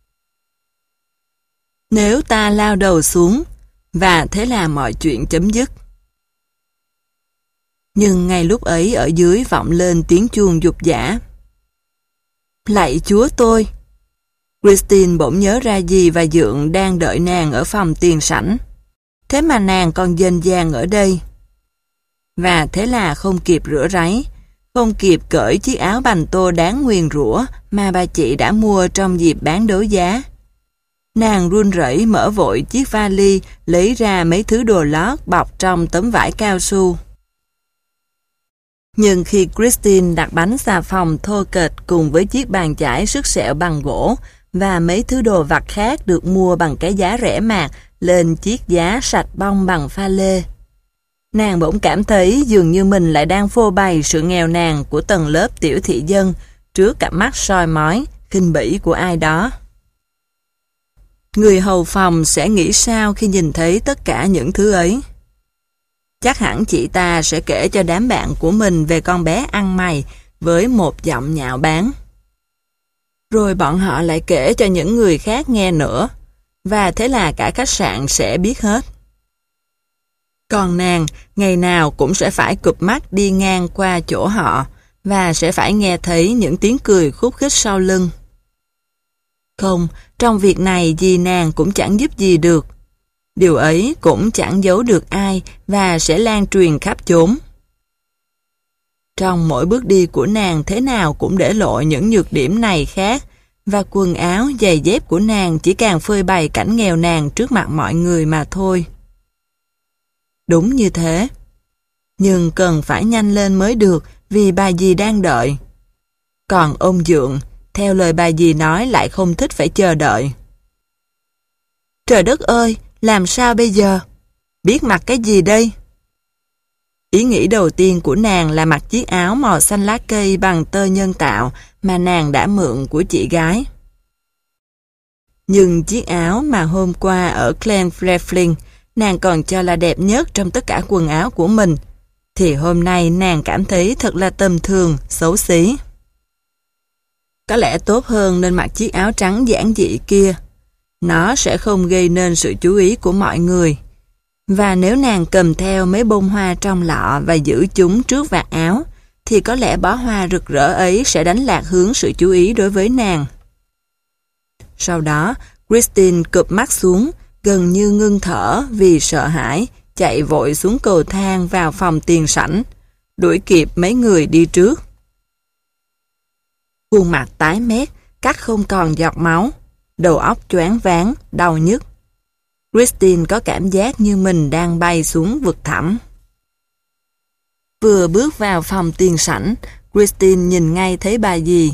Nếu ta lao đầu xuống, và thế là mọi chuyện chấm dứt. Nhưng ngay lúc ấy ở dưới vọng lên tiếng chuông dục dã. Lạy Chúa tôi! Christine bỗng nhớ ra dì và Dượng đang đợi nàng ở phòng tiền sảnh. Thế mà nàng còn dênh dang ở đây. Và thế là không kịp rửa ráy, không kịp cởi chiếc áo bành tô đáng nguyền rủa mà bà chị đã mua trong dịp bán đấu giá. Nàng run rẩy mở vội chiếc vali, lấy ra mấy thứ đồ lót bọc trong tấm vải cao su. Nhưng khi Christine đặt bánh xà phòng thô kệch cùng với chiếc bàn chải sức sẹo bằng gỗ và mấy thứ đồ vặt khác được mua bằng cái giá rẻ mạt lên chiếc giá sạch bông bằng pha lê, nàng bỗng cảm thấy dường như mình lại đang phô bày sự nghèo nàn của tầng lớp tiểu thị dân trước cặp mắt soi mói, khinh bỉ của ai đó. Người hầu phòng sẽ nghĩ sao khi nhìn thấy tất cả những thứ ấy? Chắc hẳn chị ta sẽ kể cho đám bạn của mình về con bé ăn mày với một giọng nhạo báng. Rồi bọn họ lại kể cho những người khác nghe nữa, và thế là cả khách sạn sẽ biết hết. Còn nàng, ngày nào cũng sẽ phải cụp mắt đi ngang qua chỗ họ, và sẽ phải nghe thấy những tiếng cười khúc khích sau lưng. Không, trong việc này dì nàng cũng chẳng giúp gì được. Điều ấy cũng chẳng giấu được ai và sẽ lan truyền khắp chốn. Trong mỗi bước đi của nàng thế nào cũng để lộ những nhược điểm này khác, và quần áo, giày dép của nàng chỉ càng phơi bày cảnh nghèo nàn trước mặt mọi người mà thôi. Đúng như thế. Nhưng cần phải nhanh lên mới được vì bà dì đang đợi. Còn ông Dượng, theo lời bà dì nói lại không thích phải chờ đợi. Trời đất ơi, làm sao bây giờ? Biết mặc cái gì đây? Ý nghĩ đầu tiên của nàng là mặc chiếc áo màu xanh lá cây bằng tơ nhân tạo mà nàng đã mượn của chị gái. Nhưng chiếc áo mà hôm qua ở Glenfrevling nàng còn cho là đẹp nhất trong tất cả quần áo của mình, thì hôm nay nàng cảm thấy thật là tầm thường, xấu xí. Có lẽ tốt hơn nên mặc chiếc áo trắng giản dị kia. Nó sẽ không gây nên sự chú ý của mọi người. Và nếu nàng cầm theo mấy bông hoa trong lọ và giữ chúng trước vạt áo, thì có lẽ bó hoa rực rỡ ấy sẽ đánh lạc hướng sự chú ý đối với nàng. Sau đó, Christine cụp mắt xuống, gần như ngưng thở vì sợ hãi, chạy vội xuống cầu thang vào phòng tiền sảnh, đuổi kịp mấy người đi trước. Khuôn mặt tái mét, cắt không còn giọt máu, đầu óc choáng váng, đau nhức. Christine có cảm giác như mình đang bay xuống vực thẳm. Vừa bước vào phòng tiền sảnh, Christine nhìn ngay thấy bà dì.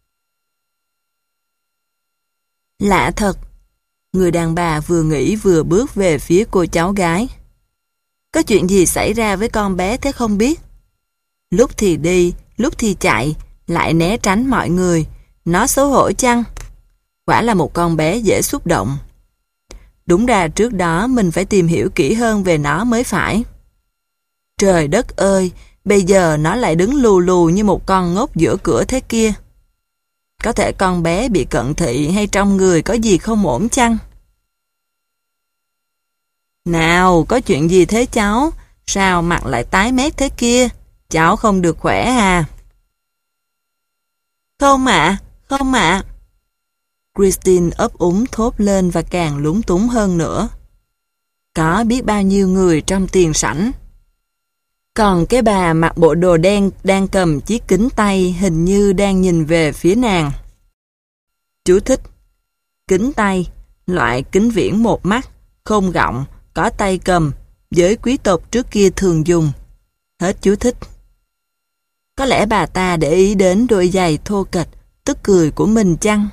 Lạ thật, người đàn bà vừa nghĩ vừa bước về phía cô cháu gái. Có chuyện gì xảy ra với con bé thế không biết? Lúc thì đi, lúc thì chạy, lại né tránh mọi người. Nó xấu hổ chăng? Quả là một con bé dễ xúc động. Đúng ra trước đó mình phải tìm hiểu kỹ hơn về nó mới phải. Trời đất ơi, bây giờ nó lại đứng lù lù như một con ngốc giữa cửa thế kia. Có thể con bé bị cận thị hay trong người có gì không ổn chăng? Nào, có chuyện gì thế cháu? Sao mặt lại tái mét thế kia? Cháu không được khỏe à? Không ạ, không ạ. Christine ấp úng thốt lên và càng lúng túng hơn nữa. Có biết bao nhiêu người trong tiền sảnh. Còn cái bà mặc bộ đồ đen đang cầm chiếc kính tay hình như đang nhìn về phía nàng. Chú thích: kính tay, loại kính viễn một mắt, không gọng, có tay cầm, giới quý tộc trước kia thường dùng. Hết chú thích. Có lẽ bà ta để ý đến đôi giày thô kệch, tức cười của mình chăng?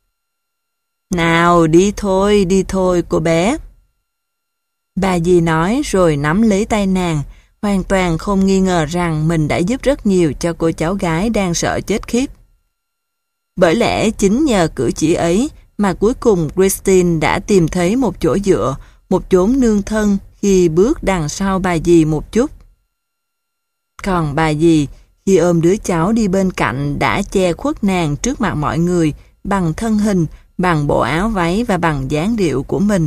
Nào, đi thôi cô bé. Bà dì nói rồi nắm lấy tay nàng, hoàn toàn không nghi ngờ rằng mình đã giúp rất nhiều cho cô cháu gái đang sợ chết khiếp. Bởi lẽ chính nhờ cử chỉ ấy mà cuối cùng Christine đã tìm thấy một chỗ dựa, một chốn nương thân khi bước đằng sau bà dì một chút. Còn bà dì, khi ôm đứa cháu đi bên cạnh đã che khuất nàng trước mặt mọi người bằng thân hình, bằng bộ áo váy và bằng dáng điệu của mình.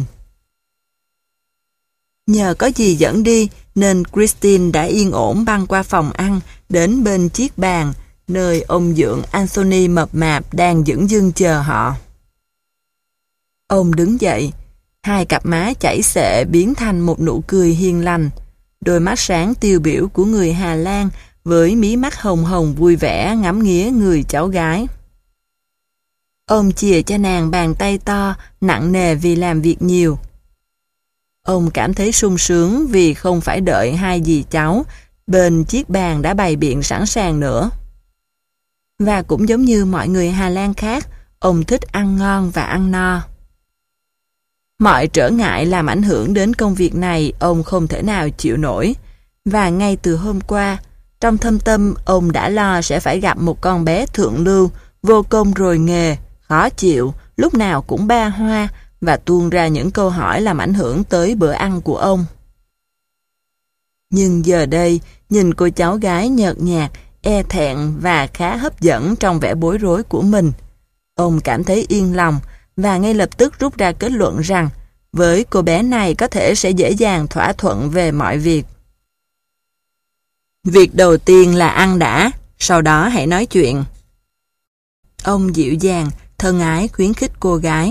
Nhờ có dì dẫn đi nên Christine đã yên ổn băng qua phòng ăn đến bên chiếc bàn nơi ông dượng Anthony mập mạp đang dửng dưng chờ họ. Ông đứng dậy, hai cặp má chảy xệ biến thành một nụ cười hiền lành, đôi mắt sáng tiêu biểu của người Hà Lan với mí mắt hồng hồng vui vẻ ngắm nghía người cháu gái. Ông chìa cho nàng bàn tay to, nặng nề vì làm việc nhiều. Ông cảm thấy sung sướng vì không phải đợi hai dì cháu bên chiếc bàn đã bày biện sẵn sàng nữa. Và cũng giống như mọi người Hà Lan khác, ông thích ăn ngon và ăn no. Mọi trở ngại làm ảnh hưởng đến công việc này ông không thể nào chịu nổi. Và ngay từ hôm qua, trong thâm tâm ông đã lo sẽ phải gặp một con bé thượng lưu, vô công rồi nghề, khó chịu, lúc nào cũng ba hoa và tuôn ra những câu hỏi làm ảnh hưởng tới bữa ăn của ông. Nhưng giờ đây, nhìn cô cháu gái nhợt nhạt, e thẹn và khá hấp dẫn trong vẻ bối rối của mình, ông cảm thấy yên lòng và ngay lập tức rút ra kết luận rằng với cô bé này có thể sẽ dễ dàng thỏa thuận về mọi việc. Việc đầu tiên là ăn đã, sau đó hãy nói chuyện. Ông dịu dàng, thân ái khuyến khích cô gái.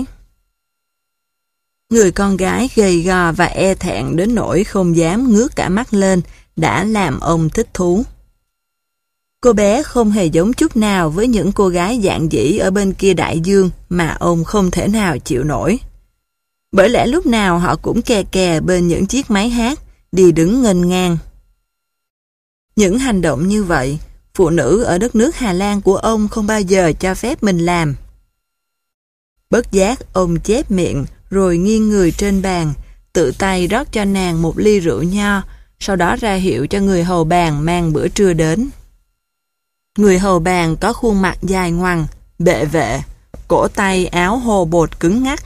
Người con gái gầy gò và e thẹn đến nỗi không dám ngước cả mắt lên đã làm ông thích thú. Cô bé không hề giống chút nào với những cô gái dạn dĩ ở bên kia đại dương mà ông không thể nào chịu nổi. Bởi lẽ lúc nào họ cũng kè kè bên những chiếc máy hát, đi đứng nghênh ngang. Những hành động như vậy, phụ nữ ở đất nước Hà Lan của ông không bao giờ cho phép mình làm. Bất giác ông chép miệng rồi nghiêng người trên bàn, tự tay rót cho nàng một ly rượu nho, sau đó ra hiệu cho người hầu bàn mang bữa trưa đến. Người hầu bàn có khuôn mặt dài ngoằng, bệ vệ, cổ tay áo hồ bột cứng ngắc.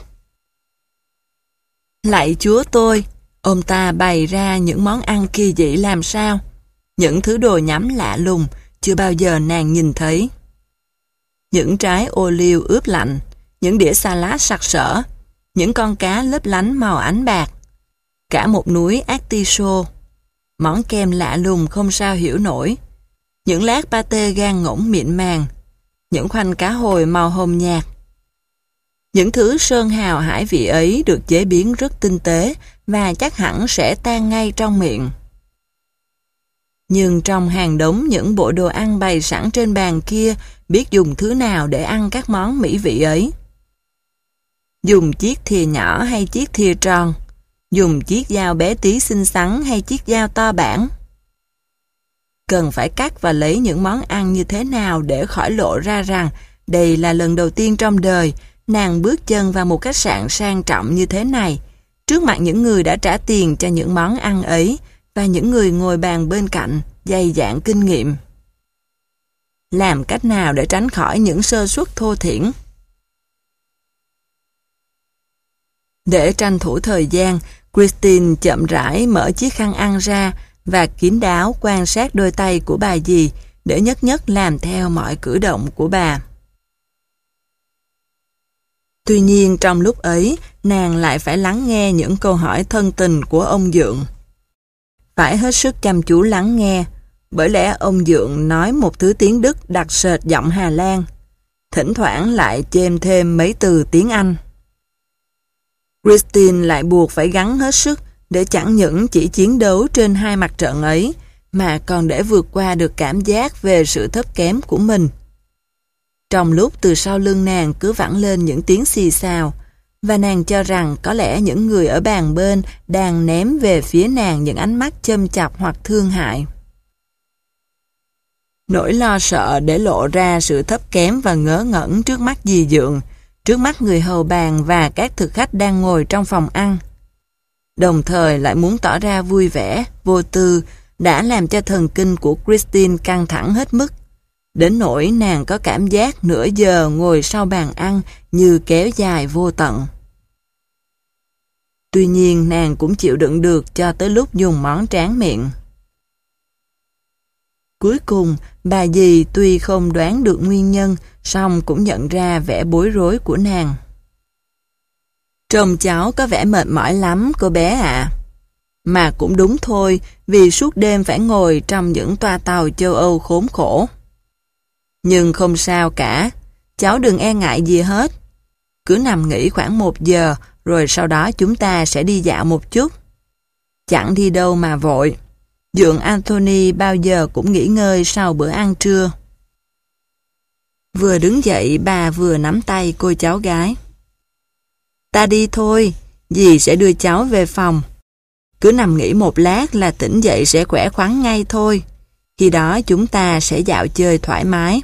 Lạy Chúa tôi, ông ta bày ra những món ăn kỳ dị làm sao, những thứ đồ nhắm lạ lùng, chưa bao giờ nàng nhìn thấy. Những trái ô liu ướp lạnh, những đĩa salad sặc sỡ, những con cá lấp lánh màu ánh bạc, cả một núi artichaut, món kem lạ lùng không sao hiểu nổi, những lát pate gan ngỗng mịn màng, những khoanh cá hồi màu hồng nhạt. Những thứ sơn hào hải vị ấy được chế biến rất tinh tế và chắc hẳn sẽ tan ngay trong miệng. Nhưng trong hàng đống những bộ đồ ăn bày sẵn trên bàn kia, biết dùng thứ nào để ăn các món mỹ vị ấy. Dùng chiếc thìa nhỏ hay chiếc thìa tròn, dùng chiếc dao bé tí xinh xắn hay chiếc dao to bản. Cần phải cắt và lấy những món ăn như thế nào để khỏi lộ ra rằng đây là lần đầu tiên trong đời nàng bước chân vào một khách sạn sang trọng như thế này, trước mặt những người đã trả tiền cho những món ăn ấy và những người ngồi bàn bên cạnh, dày dạn kinh nghiệm. Làm cách nào để tránh khỏi những sơ suất thô thiển? Để tranh thủ thời gian, Christine chậm rãi mở chiếc khăn ăn ra và kín đáo quan sát đôi tay của bà dì để nhất nhất làm theo mọi cử động của bà. Tuy nhiên trong lúc ấy, nàng lại phải lắng nghe những câu hỏi thân tình của ông dượng. Phải hết sức chăm chú lắng nghe, bởi lẽ ông dượng nói một thứ tiếng Đức đặc sệt giọng Hà Lan, thỉnh thoảng lại chêm thêm mấy từ tiếng Anh. Christine lại buộc phải gắng hết sức để chẳng những chỉ chiến đấu trên hai mặt trận ấy, mà còn để vượt qua được cảm giác về sự thấp kém của mình. Trong lúc từ sau lưng nàng cứ vẳng lên những tiếng xì xào, và nàng cho rằng có lẽ những người ở bàn bên đang ném về phía nàng những ánh mắt châm chọc hoặc thương hại. Nỗi lo sợ để lộ ra sự thấp kém và ngớ ngẩn trước mắt dì dượng, trước mắt người hầu bàn và các thực khách đang ngồi trong phòng ăn. Đồng thời lại muốn tỏ ra vui vẻ, vô tư, đã làm cho thần kinh của Christine căng thẳng hết mức. Đến nỗi nàng có cảm giác nửa giờ ngồi sau bàn ăn như kéo dài vô tận. Tuy nhiên nàng cũng chịu đựng được cho tới lúc dùng món tráng miệng. Cuối cùng, bà dì tuy không đoán được nguyên nhân, song cũng nhận ra vẻ bối rối của nàng. Trông cháu có vẻ mệt mỏi lắm, cô bé ạ. Mà cũng đúng thôi, vì suốt đêm phải ngồi trong những toa tàu châu Âu khốn khổ. Nhưng không sao cả, cháu đừng e ngại gì hết. Cứ nằm nghỉ khoảng 1 giờ, rồi sau đó chúng ta sẽ đi dạo một chút. Chẳng đi đâu mà vội. Dượng Anthony bao giờ cũng nghỉ ngơi sau bữa ăn trưa. Vừa đứng dậy, bà vừa nắm tay cô cháu gái. Ta đi thôi, dì sẽ đưa cháu về phòng. Cứ nằm nghỉ một lát là tỉnh dậy sẽ khỏe khoắn ngay thôi. Khi đó chúng ta sẽ dạo chơi thoải mái.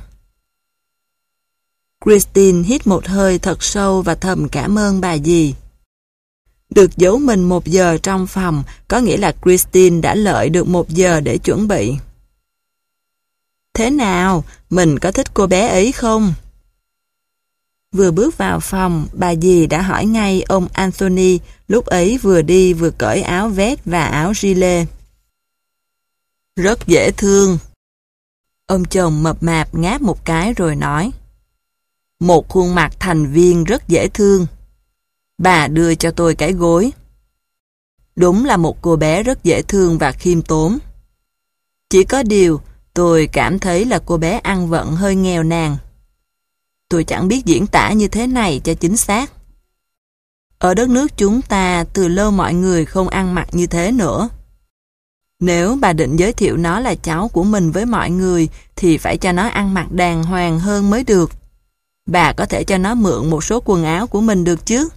Christine hít một hơi thật sâu và thầm cảm ơn bà dì. Được giấu mình 1 giờ trong phòng có nghĩa là Christine đã lợi được 1 giờ để chuẩn bị. Thế nào, mình có thích cô bé ấy không? Vừa bước vào phòng, bà dì đã hỏi ngay ông Anthony, lúc ấy vừa đi vừa cởi áo vest và áo gilet. Rất dễ thương. Ông chồng mập mạp ngáp một cái rồi nói. Một khuôn mặt thành viên rất dễ thương. Bà đưa cho tôi cái gối. Đúng là một cô bé rất dễ thương và khiêm tốn. Chỉ có điều, tôi cảm thấy là cô bé ăn vận hơi nghèo nàn. Tôi chẳng biết diễn tả như thế này cho chính xác. Ở đất nước chúng ta, từ lâu mọi người không ăn mặc như thế nữa. Nếu bà định giới thiệu nó là cháu của mình với mọi người, thì phải cho nó ăn mặc đàng hoàng hơn mới được. Bà có thể cho nó mượn một số quần áo của mình được chứ?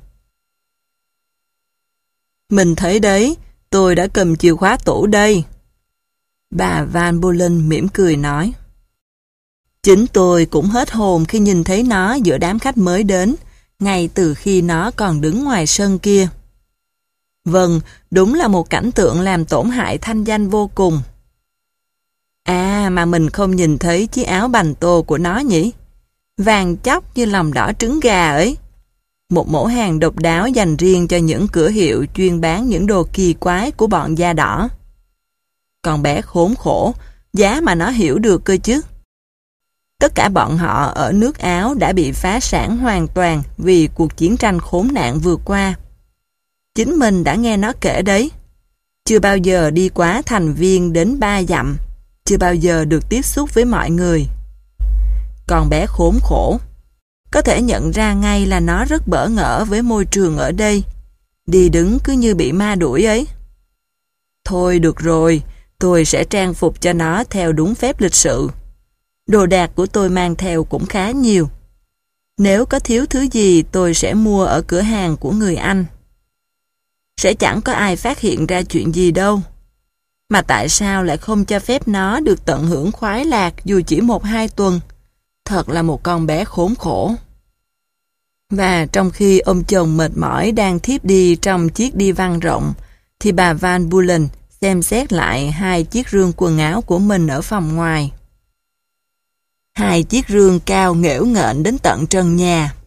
Mình thấy đấy, tôi đã cầm chìa khóa tủ đây. Bà Van Bolen mỉm cười nói. Chính tôi cũng hết hồn khi nhìn thấy nó giữa đám khách mới đến, ngay từ khi nó còn đứng ngoài sân kia. Vâng, đúng là một cảnh tượng làm tổn hại thanh danh vô cùng. À, mà mình không nhìn thấy chiếc áo bành tô của nó nhỉ? Vàng chóc như lòng đỏ trứng gà ấy. Một mẫu hàng độc đáo dành riêng cho những cửa hiệu chuyên bán những đồ kỳ quái của bọn da đỏ. Con bé khốn khổ, giá mà nó hiểu được cơ chứ. Tất cả bọn họ ở nước Áo đã bị phá sản hoàn toàn vì cuộc chiến tranh khốn nạn vừa qua. Chính mình đã nghe nó kể đấy. Chưa bao giờ đi quá thành viên đến 3 dặm, chưa bao giờ được tiếp xúc với mọi người. Con bé khốn khổ. Có thể nhận ra ngay là nó rất bỡ ngỡ với môi trường ở đây. Đi đứng cứ như bị ma đuổi ấy. Thôi được rồi, tôi sẽ trang phục cho nó theo đúng phép lịch sự. Đồ đạc của tôi mang theo cũng khá nhiều. Nếu có thiếu thứ gì tôi sẽ mua ở cửa hàng của người Anh. Sẽ chẳng có ai phát hiện ra chuyện gì đâu. Mà tại sao lại không cho phép nó được tận hưởng khoái lạc dù chỉ 1-2 tuần? Thật là một con bé khốn khổ. Và trong khi ông chồng mệt mỏi đang thiếp đi trong chiếc đi văn rộng, thì bà Van Bolen xem xét lại 2 chiếc rương quần áo của mình ở phòng ngoài. 2 chiếc rương cao nghễu nghệch đến tận trần nhà.